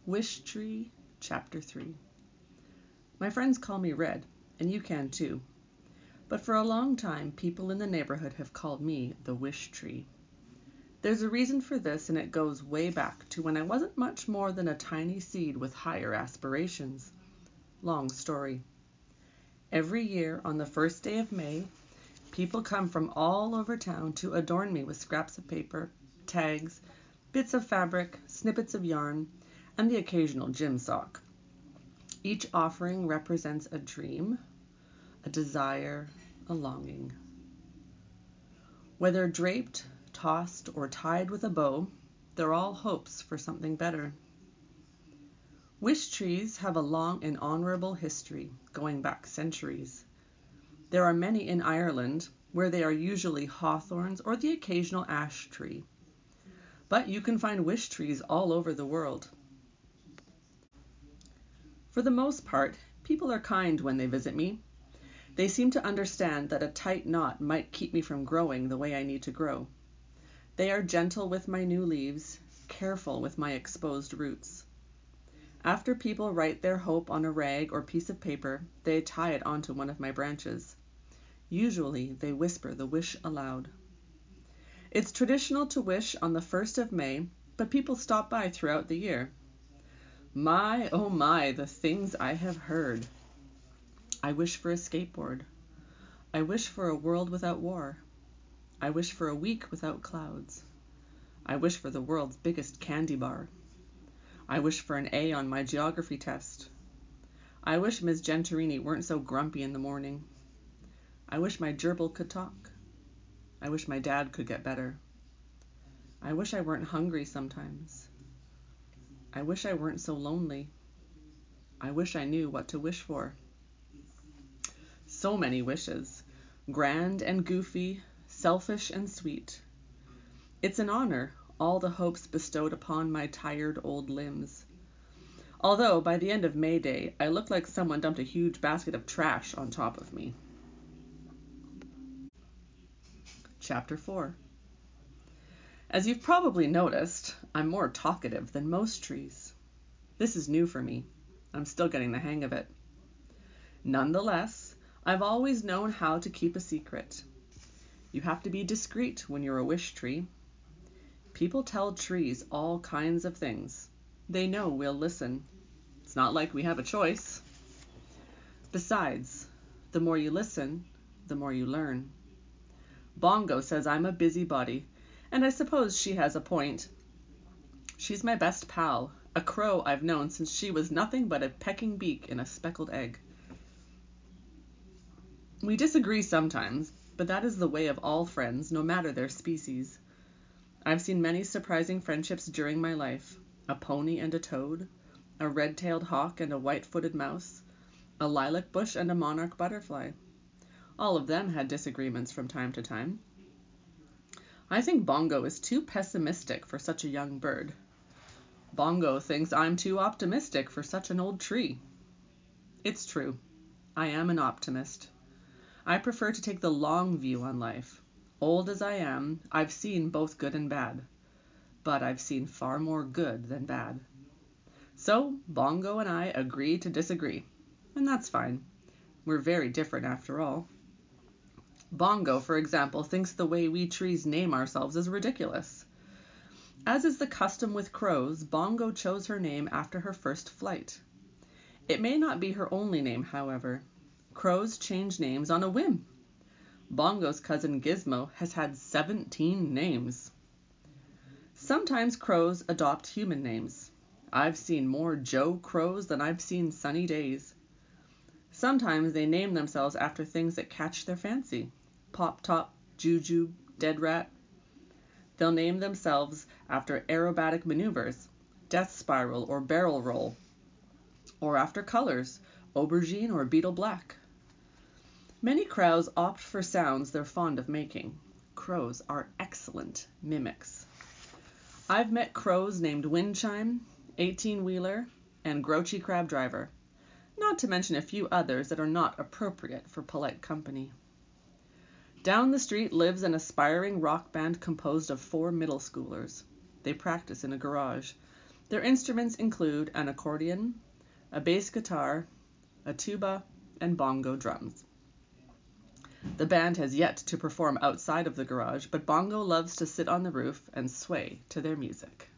Wish Tree, Chapter 3. My friends call me Red, and you can too. But for a long time, people in the neighborhood have called me the Wish Tree. There's a reason for this, and it goes way back to when I wasn't much more than a tiny seed with higher aspirations. Long story. Every year, on the first day of May, people come from all over town to adorn me with scraps of paper, tags, bits of fabric, snippets of yarn, and the occasional gym sock. Each offering represents a dream, a desire, a longing. Whether draped, tossed, or tied with a bow, they're all hopes for something better. Wish trees have a long and honorable history, going back centuries. There are many in Ireland, where they are usually hawthorns or the occasional ash tree. But you can find wish trees all over the world. For the most part, people are kind when they visit me. They seem to understand that a tight knot might keep me from growing the way I need to grow. They are gentle with my new leaves, careful with my exposed roots. After people write their hope on a rag or piece of paper, they tie it onto one of my branches. Usually, they whisper the wish aloud. It's traditional to wish on the 1st of May, but people stop by throughout the year. My, oh my, the things I have heard. I wish for a skateboard. I wish for a world without war. I wish for a week without clouds. I wish for the world's biggest candy bar. I wish for an A on my geography test. I wish Ms. Gentorini weren't so grumpy in the morning. I wish my gerbil could talk. I wish my dad could get better. I wish I weren't hungry sometimes. I wish I weren't so lonely. I wish I knew what to wish for. So many wishes, grand and goofy, selfish and sweet. It's an honor, all the hopes bestowed upon my tired old limbs. Although by the end of May Day, I look like someone dumped a huge basket of trash on top of me. Chapter 4. As you've probably noticed, I'm more talkative than most trees. This is new for me. I'm still getting the hang of it. Nonetheless, I've always known how to keep a secret. You have to be discreet when you're a wish tree. People tell trees all kinds of things. They know we'll listen. It's not like we have a choice. Besides, the more you listen, the more you learn. Bongo says I'm a busybody, and I suppose she has a point. She's my best pal, a crow I've known since she was nothing but a pecking beak in a speckled egg. We disagree sometimes, but that is the way of all friends, no matter their species. I've seen many surprising friendships during my life. A pony and a toad, a red-tailed hawk and a white-footed mouse, a lilac bush and a monarch butterfly. All of them had disagreements from time to time. I think Bongo is too pessimistic for such a young bird. Bongo thinks I'm too optimistic for such an old tree. It's true. I am an optimist. I prefer to take the long view on life. Old as I am, I've seen both good and bad. But I've seen far more good than bad. So, Bongo and I agree to disagree. And that's fine. We're very different after all. Bongo, for example, thinks the way we trees name ourselves is ridiculous. As is the custom with crows, Bongo chose her name after her first flight. It may not be her only name, however. Crows change names on a whim. Bongo's cousin Gizmo has had 17 names. Sometimes crows adopt human names. I've seen more Joe Crows than I've seen sunny days. Sometimes they name themselves after things that catch their fancy. Pop Top, Jujube, Dead Rat. They'll name themselves after aerobatic maneuvers, death spiral or barrel roll, or after colors, aubergine or beetle black. Many crows opt for sounds they're fond of making. Crows are excellent mimics. I've met crows named Windchime, 18-wheeler, and Grouchy Crab Driver, not to mention a few others that are not appropriate for polite company. Down the street lives an aspiring rock band composed of 4 middle schoolers. They practice in a garage. Their instruments include an accordion, a bass guitar, a tuba, and bongo drums. The band has yet to perform outside of the garage, but Bongo loves to sit on the roof and sway to their music.